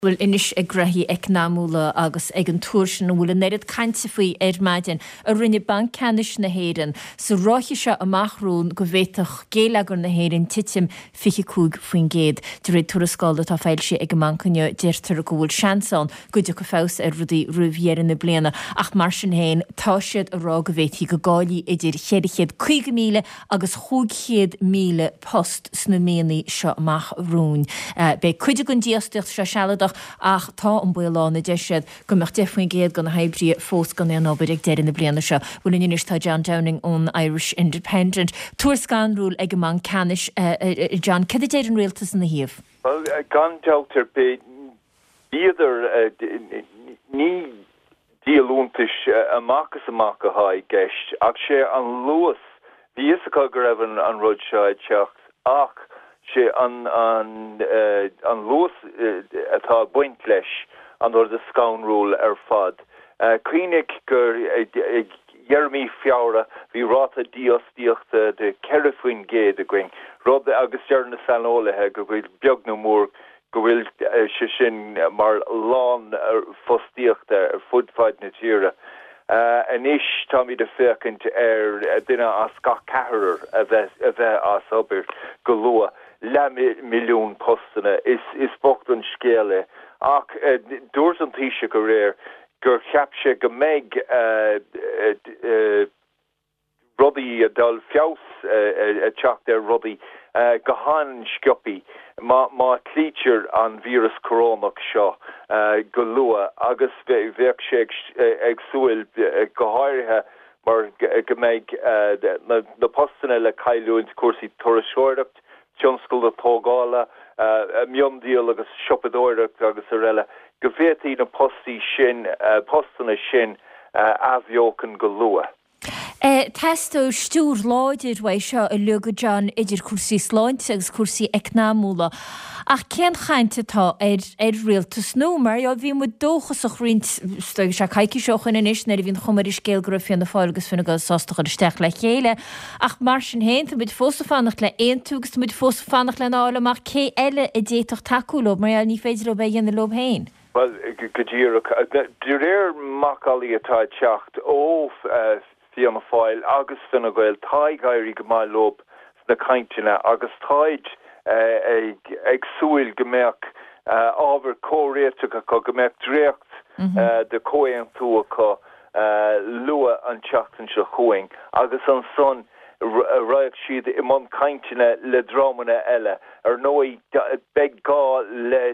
Bhfuil inis ag graithí ag námúla agus ag an túir sin bhfuil neirid cainte faoi maidin a rinne banc canis na héireann sa ráithí seo amachrún go bhhéiteach géalagar na héireann titim fiche cúg faoin géad. De réad tuarascáil tá fáil sé ag mancanne deirtar go bhfuil seansán goide go fás ar rudí ruhhéar na bliana ach mar sin héin tá siad a rá go bhhéití go gáilí idir 5,000 agus 5,000 post sna méanaí seo amachrún. Be cuide gon díosteach se sealadach ach tá an buileánna deisiad go meach defaoin géad gan na haibrí fós gan an ábir ag deireann na bliana seo. Bhfuil in inis tá John Downing ón Irish Independent. Túair scanrúil ag man canis John, cad a deireann réaltas na híomh? Well, gan daughter be either ní díalúntais amach a haid geist ach sé an luas bhí is go raibh an rud seo teacht ach sé an luas atá buint leis an or de scounrúil ar fad. Cuinig gur Jeremy Fiara bhí ráta díostíochta de Cerifuin géad a going. Rud agus dearna sanolaithe go bhfuil beag nó mór go bhfuil se sin mar lán fostíochta ar fudfaid na tíre. An ish Tommy de fécint duine as ga cahar a bheith as obair go lua le milliún postana is bocht an scéile ach dúirs an tíise go réir gur cheapse go méid rudí dal fios teacht ar rudí go háin scioppi má clítear an vírus corónach seo go lua agus bheith sé ag súil go háirithe mar go méid na postana le cailún cuasaí tuarasóireacht Johnscoil a tógála miondíal agus siopadóireacht agus a réile go bhhétaí na postana sin ahheocan go lua. Testó stúr láidir bhaid seo a luga John idir cuasaí sláinte agus cuasaí eicnámúla. Ach cén chainte tá ar rialtas nó mar bhí mu dóchas a rint stoig se caiici seochan in is na bhín chumar is céalgra fion na fáilgus finna go sástacha isteach le chéile ach mar sin héin tá muid fósa fannach le aontugus muid fósa fannach le nála mar cé eile i déach takeúlob mar ní féidir ó bheith dhéanana lob héin. Well, go dtír réir macálaí atá teacht ó fianna fáil agus finna goil taig airí go mai lob na caintena agus taid ag súil gomeach ábhar córéiteach go gomeach dréacht de cóan tú go lua an teachtain se chuing agus an son raibh siad i món caintena le drámanna eile ar nói beag gá le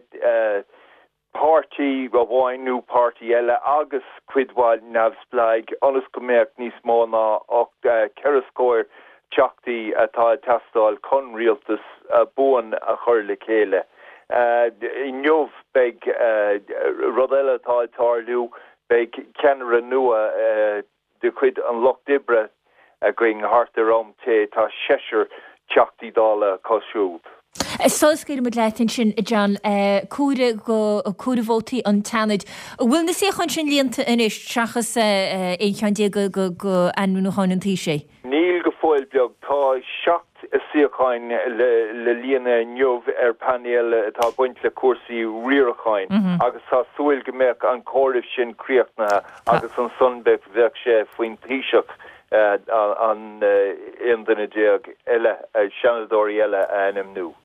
party a bháin nó party eile agus cuidháil neamhspleig anas go méach níos mó ná ach ceirascóir teachtaí atá testáil chun rialtas buan a chur le chéile. I neomh beag rud eile atá tarlú beag ceanra nua de chuid an loch dibre a going hart arám té tá séisiir teachtaí dála cosisiúd. Sóscéir mu leitin sin John cuara bhótaí an tanid. Bhfuil na sé chun sin líonanta inis trachas échandé go anmú háintí sé? Níl go fáil beag tá seacht a siocháin le líana neomh ar panéal atá buint le cuasaí riaracháin agus tá súil go méach an cóiribh sin críochtnathe agus an sunbeh bheith sé faoin tíiseach an éondanna déag eile seanadóirí eile anm nú.